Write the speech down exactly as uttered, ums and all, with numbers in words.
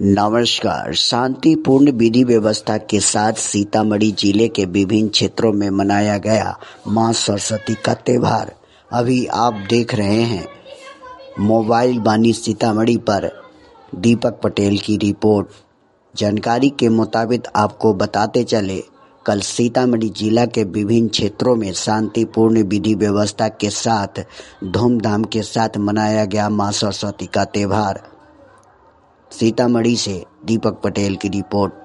नमस्कार। शांतिपूर्ण विधि व्यवस्था के साथ सीतामढ़ी जिले के विभिन्न क्षेत्रों में मनाया गया मां सरस्वती का त्योहार। अभी आप देख रहे हैं मोबाइल बानी सीतामढ़ी पर दीपक पटेल की रिपोर्ट। जानकारी के मुताबिक आपको बताते चले, कल सीतामढ़ी जिला के विभिन्न क्षेत्रों में शांतिपूर्ण विधि व्यवस्था के साथ धूमधाम के साथ मनाया गया मां सरस्वती का त्योहार। सीतामढ़ी से दीपक पटेल की रिपोर्ट।